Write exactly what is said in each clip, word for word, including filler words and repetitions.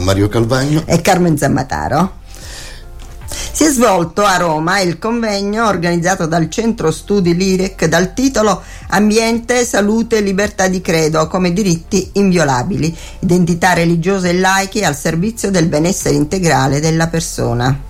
Mario Calvagno e Carmen Zammataro. Si è svolto a Roma il convegno organizzato dal Centro Studi L'Irec dal titolo Ambiente, Salute e Libertà di Credo come diritti inviolabili, identità religiose e laiche al servizio del benessere integrale della persona.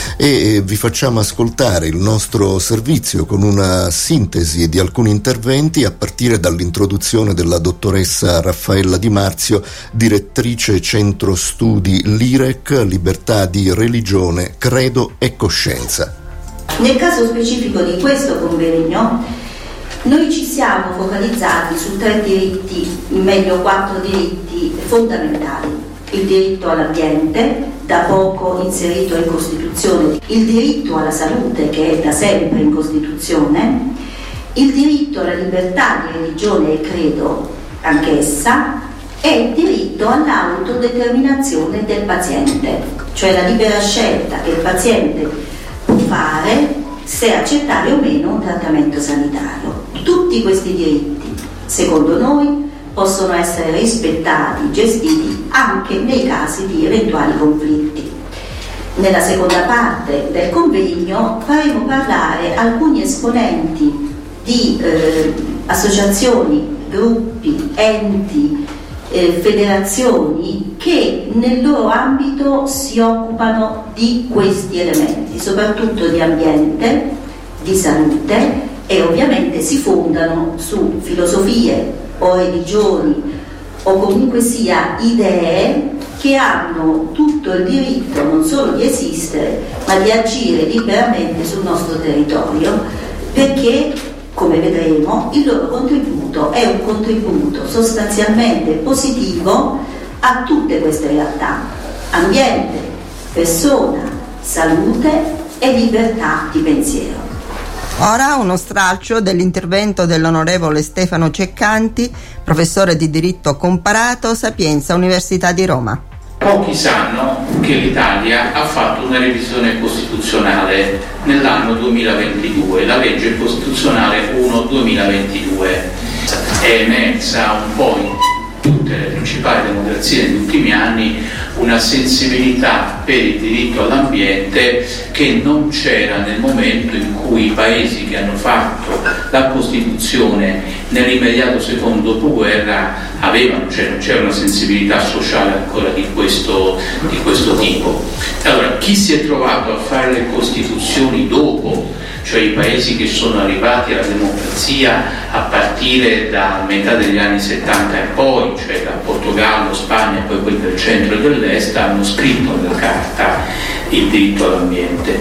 E vi facciamo ascoltare il nostro servizio con una sintesi di alcuni interventi a partire dall'introduzione della dottoressa Raffaella Di Marzio, direttrice Centro Studi L'Irec, Libertà di Religione, Credo e Coscienza. Nel caso specifico di questo convegno noi ci siamo focalizzati su tre diritti, meglio quattro diritti fondamentali: il diritto all'ambiente, da poco inserito in Costituzione, il diritto alla salute, che è da sempre in Costituzione, il diritto alla libertà di religione e credo, anch'essa, e il diritto all'autodeterminazione del paziente, cioè la libera scelta che il paziente può fare se accettare o meno un trattamento sanitario. Tutti questi diritti, secondo noi, possono essere rispettati, gestiti anche nei casi di eventuali conflitti. Nella seconda parte del convegno faremo parlare alcuni esponenti di eh, associazioni, gruppi, enti, eh, federazioni che nel loro ambito si occupano di questi elementi, soprattutto di ambiente, di salute, e ovviamente si fondano su filosofie o religioni o comunque sia idee che hanno tutto il diritto non solo di esistere ma di agire liberamente sul nostro territorio, perché, come vedremo, il loro contributo è un contributo sostanzialmente positivo a tutte queste realtà: ambiente, persona, salute e libertà di pensiero. Ora uno stralcio dell'intervento dell'onorevole Stefano Ceccanti, professore di diritto comparato, Sapienza, Università di Roma. Pochi sanno che l'Italia ha fatto una revisione costituzionale nell'anno duemilaventidue, la legge costituzionale uno duemilaventidue. È emersa un po' in tutte le principali democrazie negli ultimi anni una sensibilità per il diritto all'ambiente che non c'era nel momento in cui i paesi che hanno fatto la Costituzione nell'immediato secondo dopoguerra avevano, cioè non c'era una sensibilità sociale ancora di questo, di questo tipo. Allora, chi si è trovato a fare le Costituzioni dopo, cioè i paesi che sono arrivati alla democrazia a partire da metà degli anni settanta e poi, cioè da Portogallo, Spagna e poi quelli del centro e dell'est, hanno scritto nella carta il diritto all'ambiente.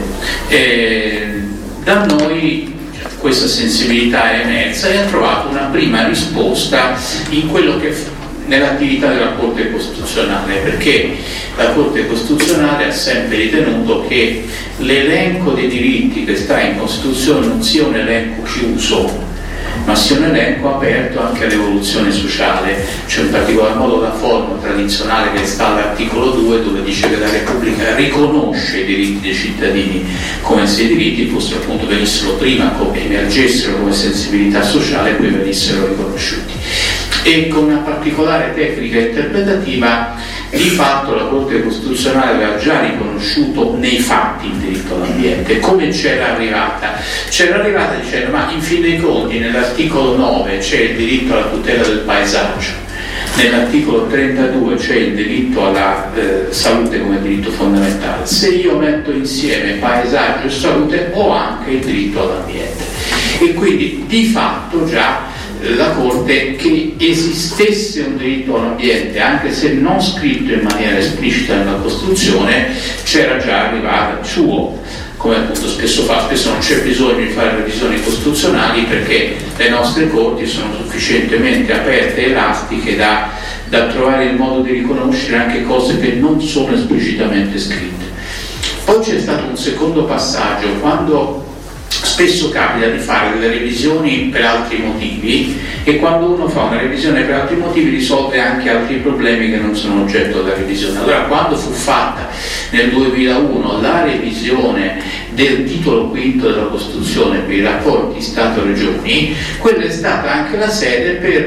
E da noi questa sensibilità è emersa e ha trovato una prima risposta in quello che nell'attività della Corte Costituzionale, perché la Corte Costituzionale ha sempre ritenuto che l'elenco dei diritti che sta in Costituzione non sia un elenco chiuso, ma sia un elenco aperto anche all'evoluzione sociale, cioè in particolar modo la forma tradizionale che sta all'articolo due, dove dice che la Repubblica riconosce i diritti dei cittadini come se i diritti fossero appunto venissero prima, come emergessero come sensibilità sociale e poi venissero riconosciuti. E con una particolare tecnica interpretativa di fatto la Corte Costituzionale aveva già riconosciuto nei fatti il diritto all'ambiente. Come c'era arrivata? C'era arrivata dicendo: ma in fin dei conti nell'articolo nove c'è il diritto alla tutela del paesaggio, nell'articolo trentadue c'è il diritto alla eh, salute come diritto fondamentale. Se io metto insieme paesaggio e salute ho anche il diritto all'ambiente, e quindi di fatto già la Corte, che esistesse un diritto all'ambiente anche se non scritto in maniera esplicita nella Costituzione, c'era già arrivata il suo, come appunto spesso fa. Spesso non c'è bisogno di fare revisioni costituzionali perché le nostre corti sono sufficientemente aperte e elastiche da, da trovare il modo di riconoscere anche cose che non sono esplicitamente scritte. Poi c'è stato un secondo passaggio, quando spesso capita di fare delle revisioni per altri motivi, e quando uno fa una revisione per altri motivi risolve anche altri problemi che non sono oggetto della revisione. Allora, quando fu fatta nel duemilauno la revisione del titolo quinto della Costituzione per i rapporti Stato-Regioni, quella è stata anche la sede per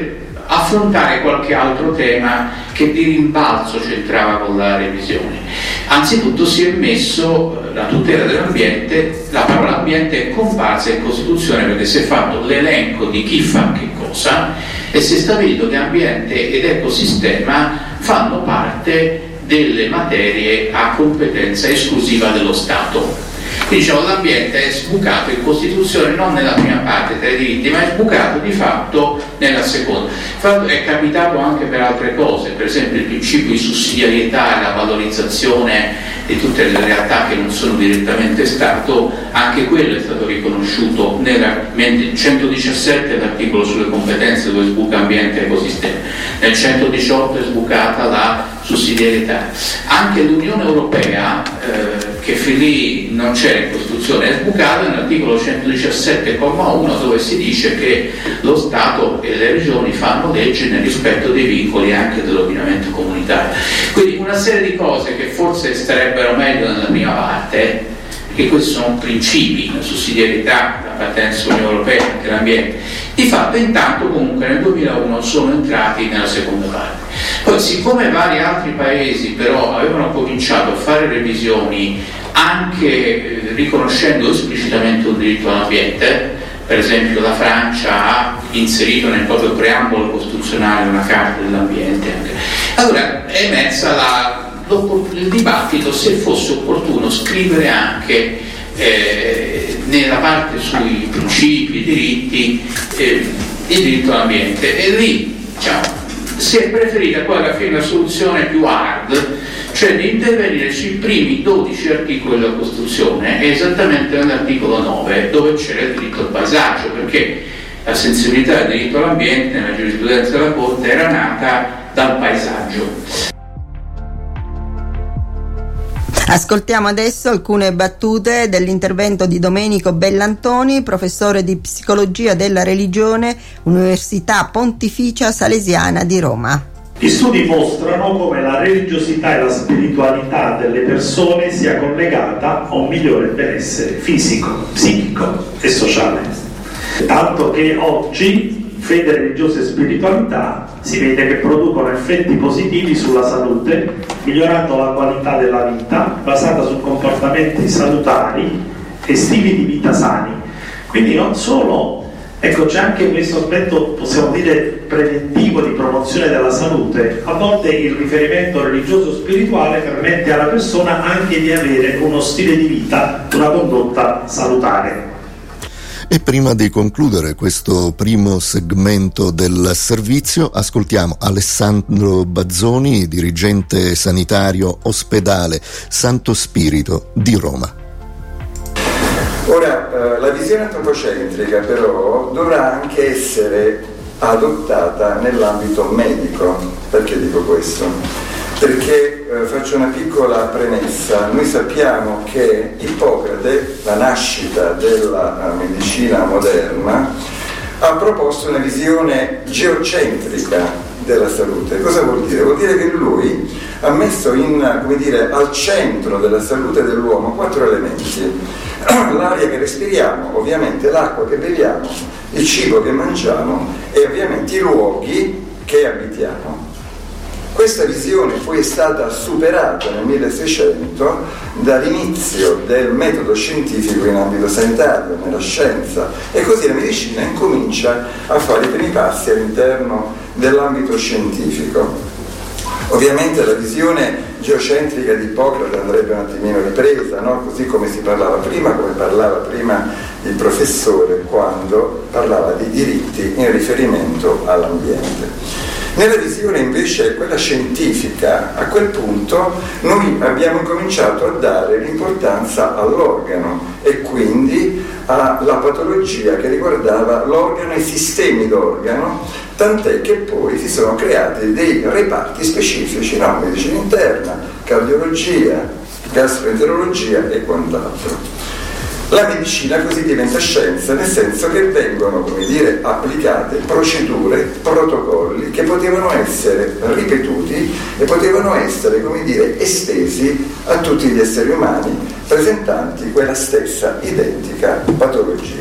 affrontare qualche altro tema che di rimbalzo c'entrava con la revisione. Anzitutto si è messo la tutela dell'ambiente, la parola ambiente è comparsa in Costituzione perché si è fatto l'elenco di chi fa che cosa e si è stabilito che ambiente ed ecosistema fanno parte delle materie a competenza esclusiva dello Stato. Quindi diciamo, l'ambiente è sbucato in Costituzione non nella prima parte tra i diritti, ma è sbucato di fatto nella seconda. Infatti è capitato anche per altre cose, per esempio il principio di sussidiarietà e la valorizzazione di tutte le realtà che non sono direttamente Stato, anche quello è stato riconosciuto nel centodiciassette, l'articolo sulle competenze dove sbuca ambiente e ecosistema, nel centodiciotto è sbucata la sussidiarietà. Anche l'Unione Europea, eh, che fin lì non c'era in Costituzione, è sbucata nell'articolo centodiciassette comma uno dove si dice che lo Stato e le regioni fanno leggi nel rispetto dei vincoli anche dell'ordinamento comunitario. Quindi una serie di cose che forse starebbero meglio nella prima parte, che questi sono principi, la sussidiarietà, l'appartenenza all'Unione Europea, anche l'ambiente, di fatto intanto comunque nel duemilauno sono entrati nella seconda parte. Poi siccome vari altri paesi però avevano cominciato a fare revisioni anche eh, riconoscendo esplicitamente un diritto all'ambiente, per esempio la Francia ha inserito nel proprio preambolo costituzionale una carta dell'ambiente, anche. Allora è emersa la il dibattito se fosse opportuno scrivere anche eh, nella parte sui principi, i diritti, eh, il diritto all'ambiente, e lì diciamo, si è preferita poi alla fine la soluzione più hard, cioè di intervenire sui primi dodici articoli della Costituzione, esattamente nell'articolo nove dove c'era il diritto al paesaggio, perché la sensibilità del diritto all'ambiente nella giurisprudenza della Corte era nata dal paesaggio. Ascoltiamo adesso alcune battute dell'intervento di Domenico Bellantoni, professore di psicologia della religione, Università Pontificia Salesiana di Roma. Gli studi mostrano come la religiosità e la spiritualità delle persone sia collegata a un migliore benessere fisico, psichico e sociale. Tanto che oggi fede religiosa e spiritualità si vede che producono effetti positivi sulla salute, migliorando la qualità della vita basata su comportamenti salutari e stili di vita sani. Quindi non solo, ecco, c'è anche questo aspetto, possiamo dire, preventivo di promozione della salute. A volte il riferimento religioso spirituale permette alla persona anche di avere uno stile di vita, una condotta salutare. E prima di concludere questo primo segmento del servizio, ascoltiamo Alessandro Bazzoni, dirigente sanitario ospedale Santo Spirito di Roma. Ora, eh, la visione antropocentrica però dovrà anche essere adottata nell'ambito medico. Perché dico questo? Perché eh, faccio una piccola premessa. Noi sappiamo che Ippocrate, la nascita della uh, medicina moderna, ha proposto una visione geocentrica della salute. Cosa vuol dire? Vuol dire che lui ha messo in, come dire, al centro della salute dell'uomo quattro elementi: l'aria che respiriamo, ovviamente l'acqua che beviamo, il cibo che mangiamo e ovviamente i luoghi che abitiamo. Questa visione poi è stata superata nel milleseicento dall'inizio del metodo scientifico in ambito sanitario, nella scienza, e così la medicina incomincia a fare i primi passi all'interno dell'ambito scientifico. Ovviamente la visione geocentrica di Ippocrate andrebbe un attimino ripresa, no? Così come si parlava prima, come parlava prima il professore quando parlava di diritti in riferimento all'ambiente. Nella visione invece quella scientifica, a quel punto noi abbiamo cominciato a dare l'importanza all'organo e quindi alla patologia che riguardava l'organo e i sistemi d'organo, tant'è che poi si sono creati dei reparti specifici, no? Medicina interna, cardiologia, gastroenterologia e quant'altro. La medicina così diventa scienza, nel senso che vengono, come dire, applicate procedure, protocolli che potevano essere ripetuti e potevano essere, come dire, estesi a tutti gli esseri umani presentanti quella stessa identica patologia,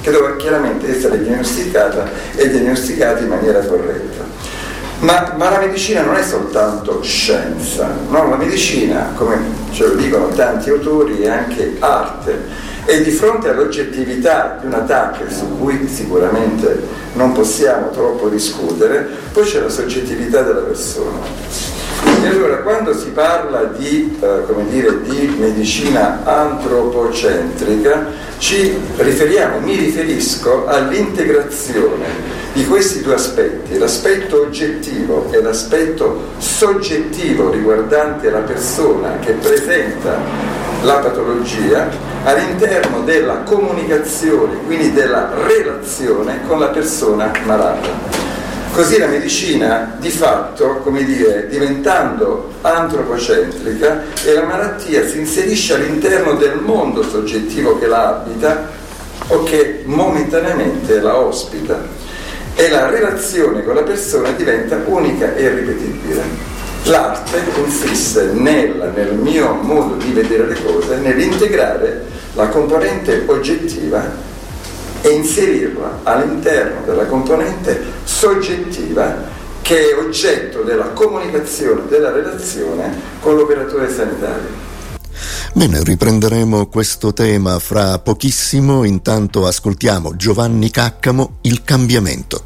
che doveva chiaramente essere diagnosticata e diagnosticata in maniera corretta. Ma, ma la medicina non è soltanto scienza, no? La medicina, come ce lo dicono tanti autori, è anche arte, e di fronte all'oggettività di un attacco su cui sicuramente non possiamo troppo discutere, poi c'è la soggettività della persona. E allora quando si parla di, eh, come dire, di medicina antropocentrica, ci riferiamo, mi riferisco all'integrazione di questi due aspetti, l'aspetto oggettivo e l'aspetto soggettivo riguardante la persona che presenta la patologia all'interno della comunicazione, quindi della relazione con la persona malata. Così la medicina, di fatto, come dire, diventando antropocentrica, e la malattia si inserisce all'interno del mondo soggettivo che la abita o che momentaneamente la ospita, e la relazione con la persona diventa unica e irripetibile. L'arte consiste nel, nel mio modo di vedere le cose, nell'integrare la componente oggettiva e inserirla all'interno della componente soggettiva, che è oggetto della comunicazione, della relazione con l'operatore sanitario. Bene, riprenderemo questo tema fra pochissimo, intanto ascoltiamo Giovanni Caccamo, Il cambiamento.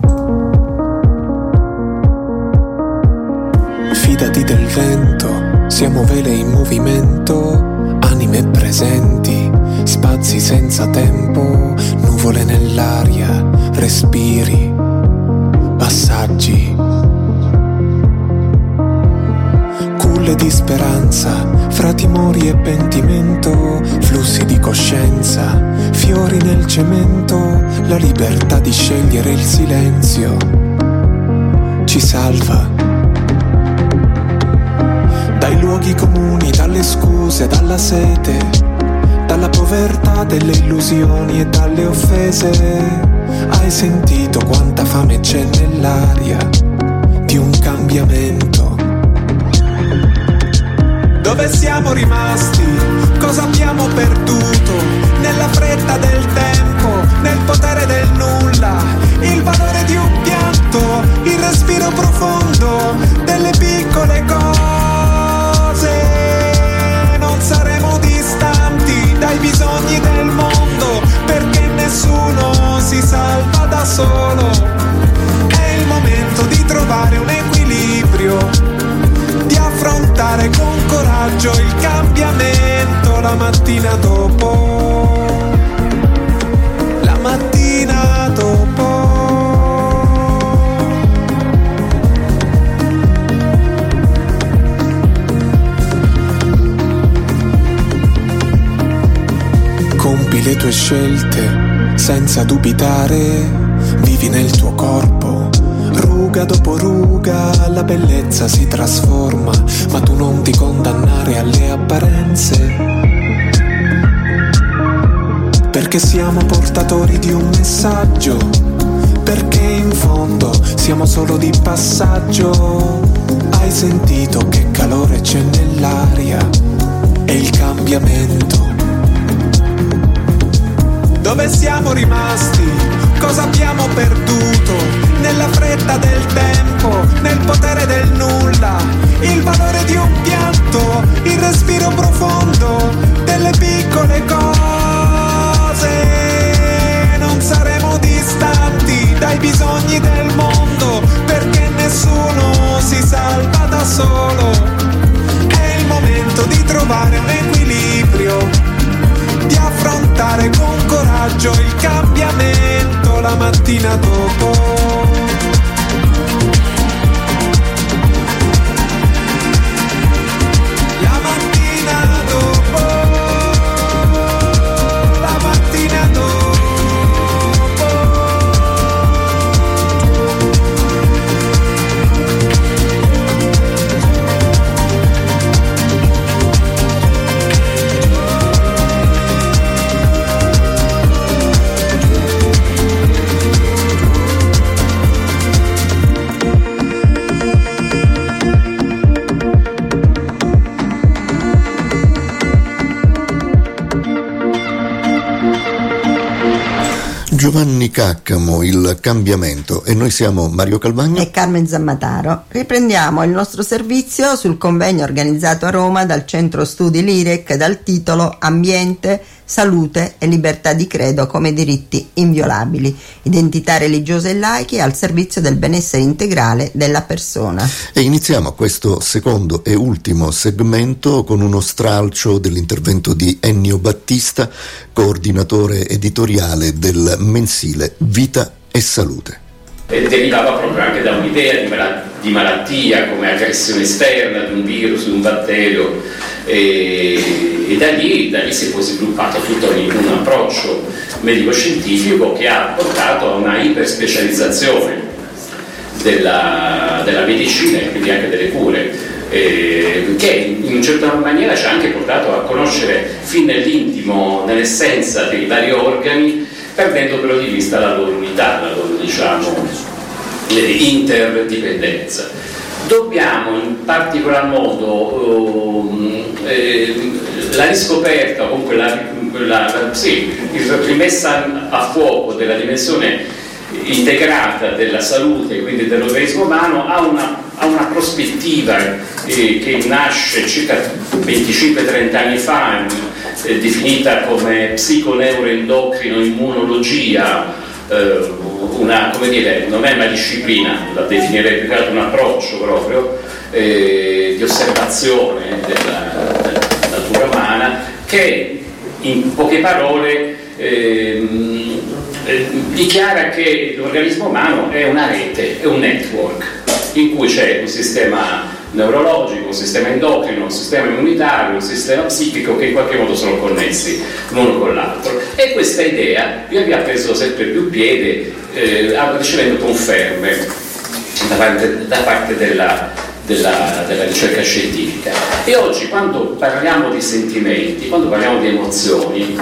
Fidati del vento, siamo vele in movimento, anime presenti, spazi senza tempo, nuvole nell'aria, respiri, passaggi, culle di speranza, fra timori e pentimento, flussi di coscienza, fiori nel cemento, la libertà di scegliere il silenzio ci salva. Dai luoghi comuni, dalle scuse, dalla sete, dalla povertà delle illusioni e dalle offese. Hai sentito quanta fame c'è nell'aria di un cambiamento? Dove siamo rimasti? Cosa abbiamo perduto? Nella fretta del tempo, nel potere del nulla, il valore di un pianto, il respiro profondo delle piccole cose. Non saremo distanti dai bisogni del mondo, perché nessuno si salva da solo. È il momento di trovare un equilibrio, di affrontare con coraggio il cambiamento la mattina dopo, la mattina dopo. Compi le tue scelte senza dubitare, vivi nel tuo corpo, ruga dopo ruga, la bellezza si trasforma, ma tu non ti condannare alle apparenze, perché siamo portatori di un messaggio, perché in fondo siamo solo di passaggio. Hai sentito che calore c'è nell'aria? È il cambiamento. Dove siamo rimasti? Cosa abbiamo perduto? Nella fretta del tempo, nel potere del nulla, il valore di un pianto, il respiro profondo delle piccole cose. Non saremo distanti dai bisogni del mondo, perché nessuno si salva da solo. È il momento di trovare un equilibrio, di affrontare con coraggio il cambiamento la mattina dopo. La mattina dopo, la mattina dopo. Giovanni Caccamo, Il cambiamento, e noi siamo Mario Calvagno e Carmen Zammataro. Riprendiamo il nostro servizio sul convegno organizzato a Roma dal Centro Studi L'Irec dal titolo Ambiente, Salute e Libertà di Credo come diritti inviolabili, identità religiose e laiche al servizio del benessere integrale della persona. E iniziamo questo secondo e ultimo segmento con uno stralcio dell'intervento di Ennio Battista, coordinatore editoriale del mensile Vita e Salute. E derivava proprio anche da un'idea di, mal- di malattia come aggressione esterna di un virus, di un batterio, e, e da, lì, da lì si è poi sviluppato tutto un, un approccio medico-scientifico che ha portato a una iperspecializzazione della, della medicina e quindi anche delle cure, eh, che in una certa maniera ci ha anche portato a conoscere fin nell'intimo, nell'essenza dei vari organi, perdendo però di vista la loro unità, la loro, diciamo, interdipendenza. Dobbiamo in particolar modo eh, la riscoperta, comunque la, la, sì, la rimessa a fuoco della dimensione integrata della salute, quindi dell'organismo umano, ha una, ha una prospettiva eh, che nasce circa venticinque trenta anni fa, eh, definita come psiconeuroendocrino-immunologia, eh, una, come dire, non è una disciplina, la definirei più che altro un approccio proprio eh, di osservazione della, della natura umana, che in poche parole eh, eh, dichiara che l'organismo umano è una rete, è un network in cui c'è un sistema neurologico, un sistema endocrino, un sistema immunitario, un sistema psichico che in qualche modo sono connessi l'uno con l'altro, e questa idea via via ha preso sempre più piede, eh, ricevendo conferme da parte, da parte della, della, della ricerca scientifica. E oggi, quando parliamo di sentimenti, quando parliamo di emozioni,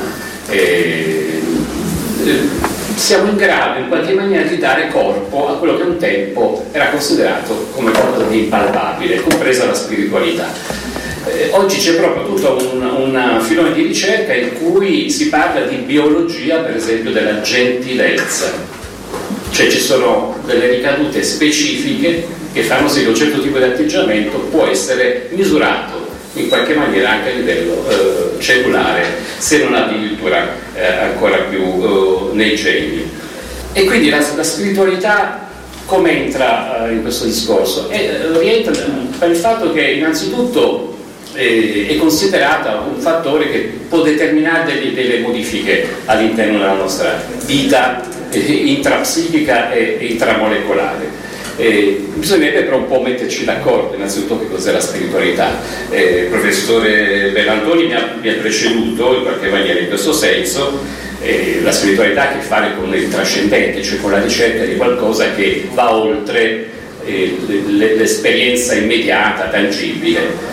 eh, eh, siamo in grado in qualche maniera di dare corpo a quello che un tempo era considerato come qualcosa di impalpabile, compresa la spiritualità. Eh, oggi c'è proprio tutto un, un filone di ricerca in cui si parla di biologia, per esempio, della gentilezza, cioè ci sono delle ricadute specifiche che fanno sì che un certo tipo di atteggiamento può essere misurato in qualche maniera anche a livello eh, cellulare, se non addirittura eh, ancora più eh, nei geni. E quindi la, la spiritualità come entra eh, in questo discorso? E, eh, rientra per il fatto che innanzitutto eh, è considerata un fattore che può determinare delle, delle modifiche all'interno della nostra vita eh, intrapsichica e intramolecolare. Eh, bisognerebbe però un po' metterci d'accordo innanzitutto che cos'è la spiritualità. Eh, il professore Bellantoni mi ha, mi ha preceduto in qualche maniera in questo senso. Eh, la spiritualità ha a che fare con il trascendente, cioè con la ricerca di qualcosa che va oltre eh, l'esperienza immediata, tangibile.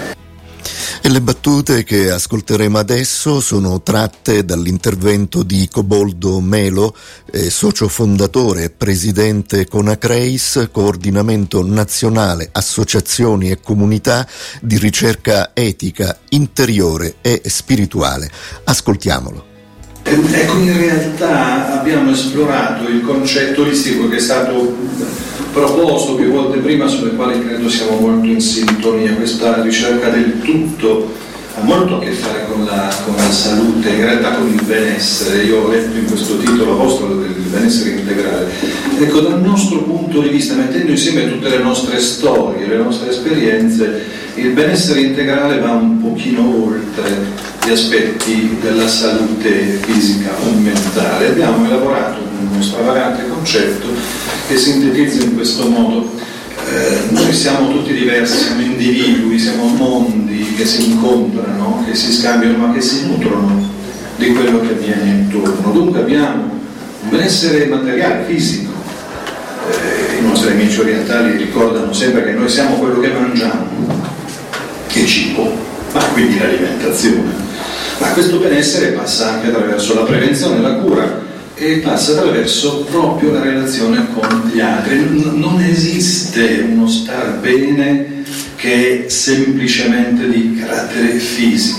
E le battute che ascolteremo adesso sono tratte dall'intervento di Coboldo Melo, eh, socio fondatore e presidente Conacreis, coordinamento nazionale associazioni e comunità di ricerca etica interiore e spirituale. Ascoltiamolo. Ecco, in realtà abbiamo esplorato il concetto olistico che è stato proposto più volte prima, sulle quali credo siamo molto in sintonia. Questa ricerca del tutto ha molto a che fare con la, con la salute, in realtà con il benessere. Io ho letto in questo titolo vostro del benessere integrale. Ecco, dal nostro punto di vista, mettendo insieme tutte le nostre storie, le nostre esperienze, il benessere integrale va un pochino oltre gli aspetti della salute fisica o mentale. Abbiamo elaborato uno stravagante concetto che sintetizza in questo modo: eh, noi siamo tutti diversi, siamo individui, siamo mondi che si incontrano, che si scambiano, ma che si nutrono di quello che avviene intorno. Dunque abbiamo un benessere materiale, fisico. Eh, I nostri amici orientali ricordano sempre che noi siamo quello che mangiamo, che cibo, ma quindi l'alimentazione. Ma questo benessere passa anche attraverso la prevenzione e la cura, e passa attraverso proprio la relazione con gli altri. Non esiste uno star bene che è semplicemente di carattere fisico.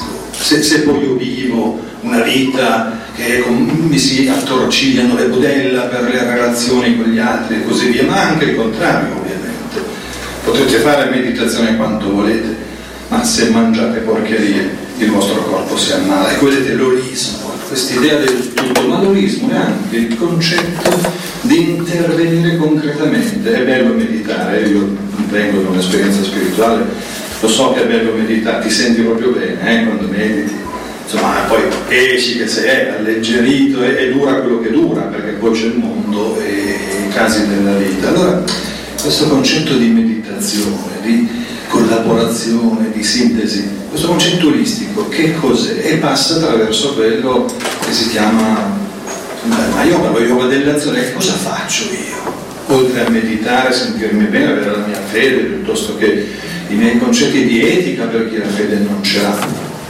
Se, se poi io vivo una vita che mi si attorcigliano le budella per le relazioni con gli altri e così via, ma anche il contrario ovviamente. Potete fare meditazione quanto volete, ma se mangiate porcherie il vostro corpo si ammala. E vedete l'olismo, quest'idea del tutto, ma l'olismo è anche il concetto di intervenire concretamente. È bello meditare, io vengo da un'esperienza spirituale, lo so che è bello meditare, ti senti proprio bene eh, quando mediti, insomma poi esci che sei alleggerito e, e dura quello che dura, perché poi c'è il mondo e i casi della vita. Allora questo concetto di meditazione, di collaborazione, di sintesi, questo concetto olistico che cos'è? E passa attraverso quello che si chiama ma yoga, lo yoga dell'azione. Che cosa faccio io? Oltre a meditare, sentirmi bene, avere la mia fede, piuttosto che i miei concetti di etica per chi la fede non ce l'ha.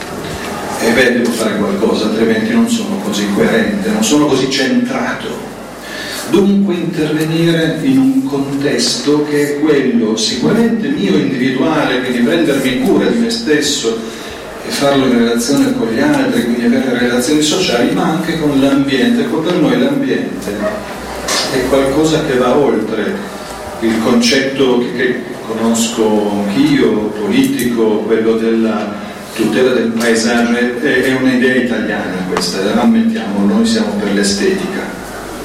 E beh, devo fare qualcosa, altrimenti non sono così coerente, non sono così centrato. Dunque intervenire in un contesto che è quello sicuramente mio, individuale, quindi prendermi cura di me stesso e farlo in relazione con gli altri, quindi avere relazioni sociali, ma anche con l'ambiente. Ecco, per noi l'ambiente è qualcosa che va oltre il concetto che, che conosco anch'io, politico, quello della tutela del paesaggio. È, è un'idea italiana questa, ammettiamo, noi siamo per l'estetica.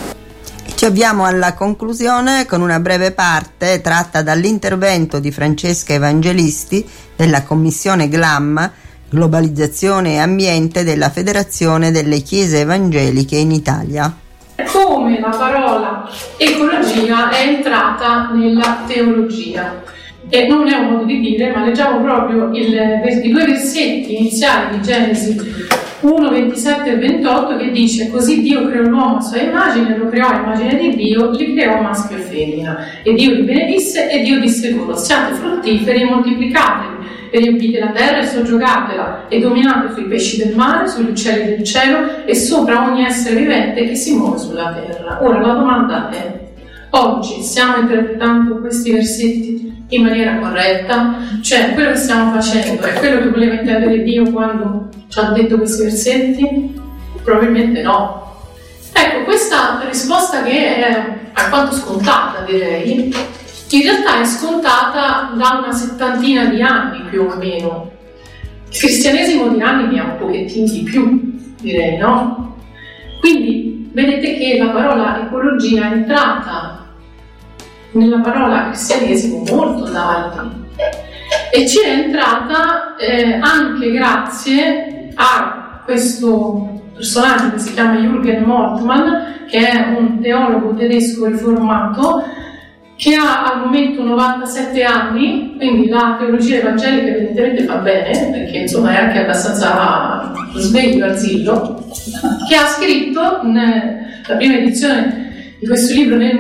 Ci avviamo alla conclusione con una breve parte tratta dall'intervento di Francesca Evangelisti della Commissione GLAM, Globalizzazione e Ambiente della Federazione delle Chiese Evangeliche in Italia. Come la parola ecologia è entrata nella teologia. E non è un modo di dire, ma leggiamo proprio il, i due versetti iniziali di Genesi uno, ventisette e ventotto, che dice: così Dio creò l'uomo a sua immagine, lo creò a immagine di Dio, li creò maschio e femmina. E Dio li benedisse e Dio disse loro: siate fruttiferi e moltiplicatevi, e riempite la terra e soggiogatela, e dominate sui pesci del mare, sugli uccelli del cielo e sopra ogni essere vivente che si muove sulla terra. Ora la domanda è: oggi stiamo interpretando questi versetti in maniera corretta? Cioè, quello che stiamo facendo è quello che voleva intendere Dio quando ci ha detto questi versetti? Probabilmente no. Ecco, questa risposta, che è alquanto scontata, direi, in realtà è scontata da una settantina di anni più o meno. Il cristianesimo di anni ne ha un pochettino di più, direi, no? Quindi vedete che la parola ecologia è entrata nella parola cristianesimo molto tardi, e ci è entrata eh, anche grazie a questo personaggio che si chiama Jürgen Moltmann, che è un teologo tedesco riformato che ha al momento novantasette anni, quindi la teologia evangelica evidentemente fa bene, perché insomma è anche abbastanza sveglio, arzillo, che ha scritto la prima edizione di questo libro nel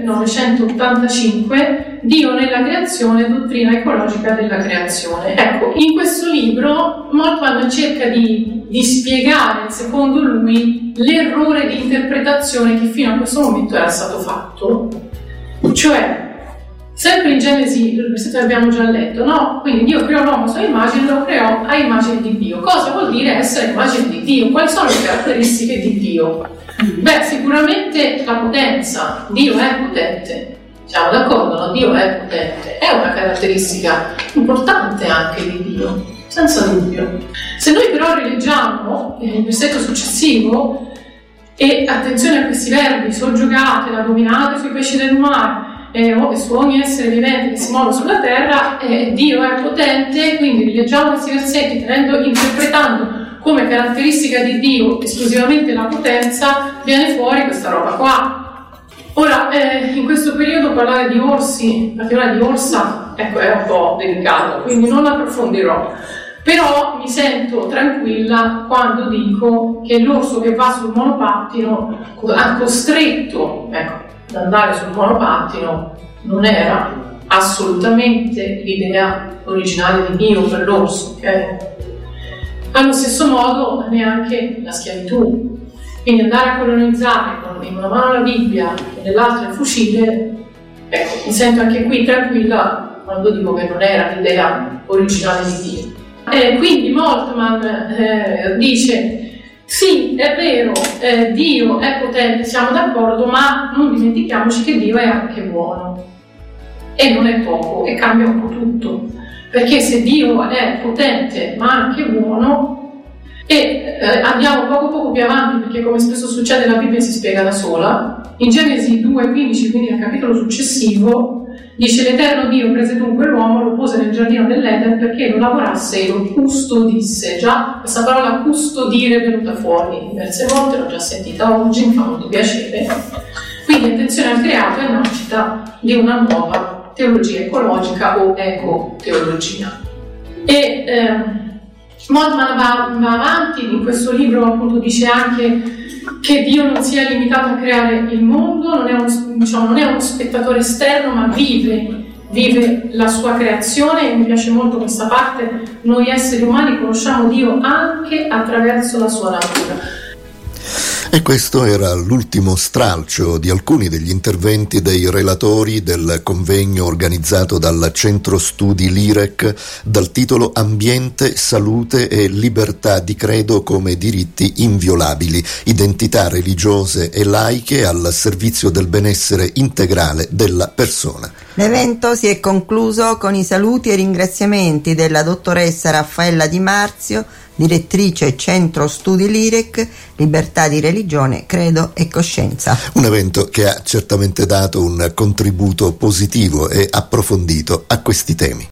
millenovecentottantacinque, Dio nella creazione, dottrina ecologica della creazione. Ecco, in questo libro Moltmann cerca di, di spiegare, secondo lui, l'errore di interpretazione che fino a questo momento era stato fatto. Cioè, sempre in Genesi, il versetto che abbiamo già letto, no? Quindi Dio creò l'uomo a sua immagine, lo creò a immagine di Dio. Cosa vuol dire essere immagine di Dio? Quali sono le caratteristiche di Dio? Beh, sicuramente la potenza. Dio è potente, siamo d'accordo, no? Dio è potente, è una caratteristica importante anche di Dio, senza dubbio. Se noi però rileggiamo il versetto successivo, e attenzione a questi verbi: soggiogatela, dominate sui pesci del mare e su ogni essere vivente che si muove sulla terra, eh, Dio è potente. Quindi rileggiamo questi versetti tenendo, interpretando come caratteristica di Dio esclusivamente la potenza, viene fuori questa roba qua. Ora, eh, in questo periodo parlare di orsi, in particolare di orsa, ecco, è un po' delicato, quindi non approfondirò. Però mi sento tranquilla quando dico che l'orso che va sul monopattino, ha costretto, ecco, ad andare sul monopattino, non era assolutamente l'idea originale di Dio per l'orso, ok? Allo stesso modo neanche la schiavitù. Quindi andare a colonizzare con in una mano la Bibbia e nell'altra il fucile, ecco, mi sento anche qui tranquilla quando dico che non era l'idea originale di Dio. Eh, quindi Moltmann eh, dice sì, è vero, eh, Dio è potente, siamo d'accordo, ma non dimentichiamoci che Dio è anche buono e non è poco, e cambia un po' tutto, perché se Dio è potente ma anche buono, e eh, andiamo poco poco più avanti, perché come spesso succede la Bibbia si spiega da sola, in Genesi due quindici, quindi nel capitolo successivo, dice: l'Eterno Dio prese dunque l'uomo, lo pose nel giardino dell'Eden perché lo lavorasse e lo custodisse. Già questa parola custodire è venuta fuori diverse volte, l'ho già sentita oggi, mi fa molto piacere. Quindi attenzione al creato è nascita di una nuova teologia ecologica o ecoteologia. E ehm, Moltmann va, va avanti, in questo libro appunto dice anche che Dio non si è limitato a creare il mondo, non è, un, diciamo, non è uno spettatore esterno, ma vive, vive la sua creazione, e mi piace molto questa parte: noi esseri umani conosciamo Dio anche attraverso la sua natura. E questo era l'ultimo stralcio di alcuni degli interventi dei relatori del convegno organizzato dal Centro Studi Lirec dal titolo Ambiente, Salute e Libertà di Credo come diritti inviolabili, identità religiose e laiche al servizio del benessere integrale della persona. L'evento si è concluso con i saluti e ringraziamenti della dottoressa Raffaella Di Marzio, direttrice Centro Studi Lirec, Libertà di Religione, Credo e Coscienza. Un evento che ha certamente dato un contributo positivo e approfondito a questi temi.